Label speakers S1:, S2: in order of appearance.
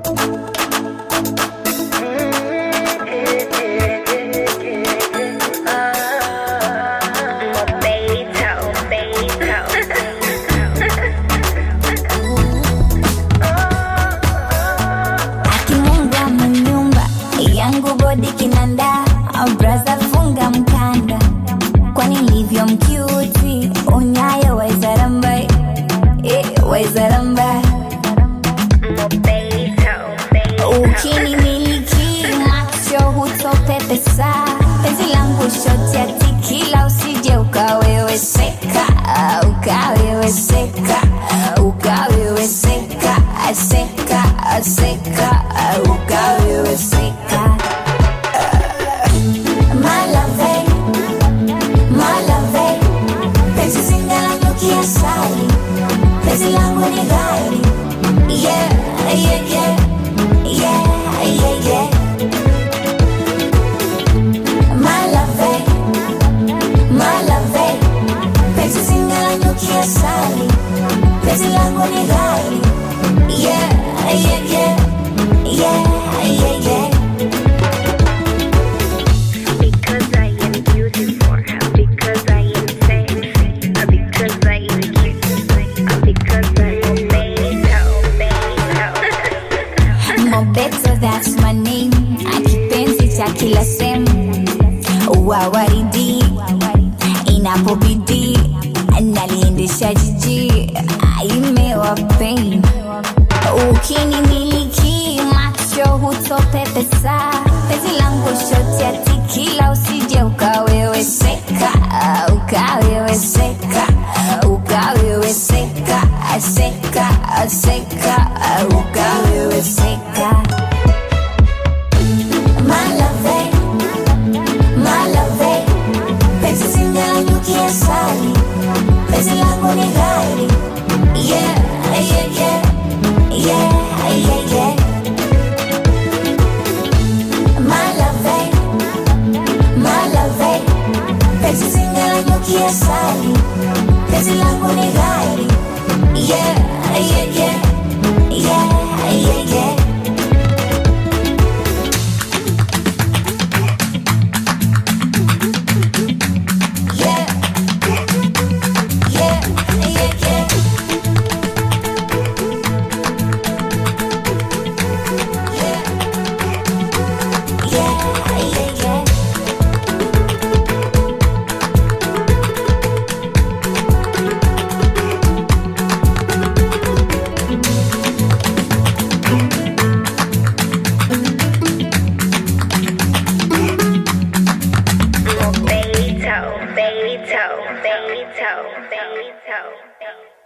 S1: Body kinanda, braza funga mkanda. Kwani livyo mkiuti, unyayo waizarambai, waizarambai. Ukini miliki, macho hutopepesa. Penzi langu shoti ya tikila, usije ukaweweseka, ukaweweseka, ukaweweseka, seka, seka, ukaweweseka. Penzi langu ni gari, yeah, yeah, yeah, yeah, yeah, yeah. My love, penzi singala nyuki asali. Penzi langu ni gari, yeah, yeah, yeah, yeah, yeah, yeah.
S2: Because I am beautiful, because I am sexy, because I am cute.
S1: Mobeto, that's my name. Akipenzi cha kila sehemu, waridi inapobidi, naliendesha jiji, imewa pain. Ukini miliki, macho hutopepesa. Penzi langu shoti ya tikila, usije ukaweweseka, ukaweweseka, ukaweweseka, seka, seka, ukaweweseka. My love, penzi singala nyuki asali. Penzi langu ni gari, yeah, yeah, yeah, yeah, yeah, yeah. My love, penzi singala nyuki asali. Penzi langu ni gari, yeah, yeah, yeah, yeah, yeah, yeah.
S2: Baby toe.